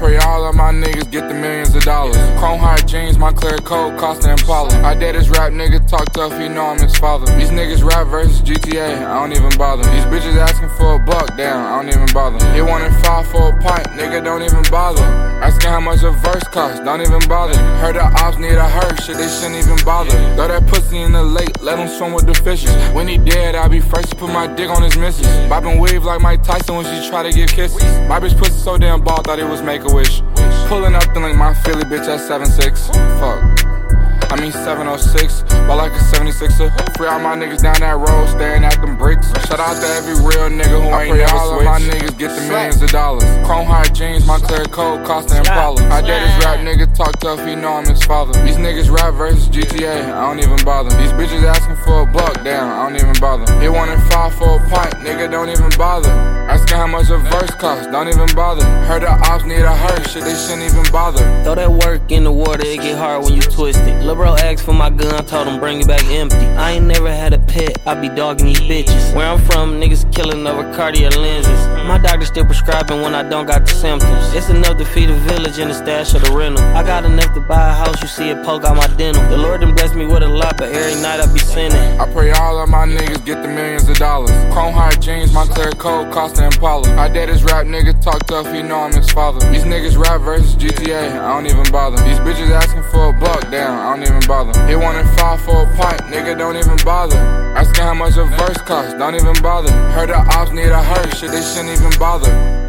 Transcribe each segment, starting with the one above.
pray all of my niggas get the millions of dollars. Chrome heart jeans, my clear coat, Costa Impala. I dare this rap nigga talk tough, he know I'm his father. These niggas rap versus GTA, I don't even bother. These bitches asking for a buck, damn, I don't even bother. They wanted 5 for a pint, nigga don't even bother. Asking how much a verse cost, don't even bother. Heard the ops need a hearse, shit, they shouldn't even bother. Throw that pussy in the lake, let him swim with the fishes. When he dead, I'll be first to put my dick on his missus. Bopping weave like Mike Tyson when she try to give kisses. My bitch pussy so damn bald, thought it was Make-A-Wish. Pulling up the link, my Philly bitch at 7'6". Fuck. I mean 706, but like a 76er. Free all my niggas down that road, staring at them bricks. Shout out to every real nigga who ain't never all switched. Of my niggas get the millions of dollars. Chrome heart jeans, my clear coat, Costa Impala. I dare this rap nigga talk tough, he know I'm his father. These niggas rap versus GTA, I don't even bother. These bitches asking for a buck, damn, I don't even bother. They wanted 5 for a pint, nigga don't even bother. Asking how much a verse cost, don't even bother. Heard the ops need a hearse, shit, they shouldn't even bother. Throw that work in the water, it get hard when you twist it. Lil' bro asked for my gun, told him bring it back empty. I ain't never had a pet, I be dogging these bitches. Where I'm from, niggas killing over cardiac lenses. My doctor still prescribing when I don't got the symptoms. It's enough to feed a village in the stash of the rental. I got enough to buy a house, you see it poke out my dental. The Lord done blessed me with a lot, but every night I be sinning. I pray all of my niggas get the millions of dollars. Chrome heart jeans, my clear coat, Costa Impala. I dare this rap nigga talk tough, he know I'm his father. These niggas rap versus GTA, I don't even bother. These bitches asking for a buck, damn, I don't even bother. They wanted 5 for a pint, nigga don't even bother. Asking how much a verse cost, don't even bother. Heard the ops need a hearse, shit, they shouldn't even bother.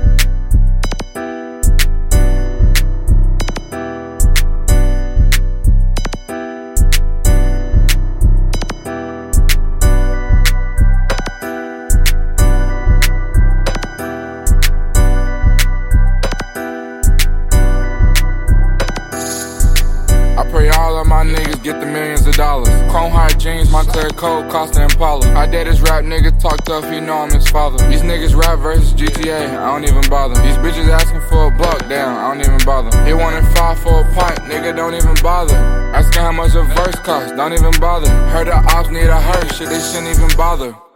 I pray all of my niggas get the millions of dollars. Chrome heart jeans, my clear coat, Costa Impala. I dare this rap nigga talk tough, he know I'm his father. These niggas rap versus GTA, I don't even bother. These bitches asking for a buck, damn, I don't even bother. They wanted 5 for a pint, nigga don't even bother. Asking how much a verse cost, don't even bother. Heard the ops need a hearse, shit, they shouldn't even bother.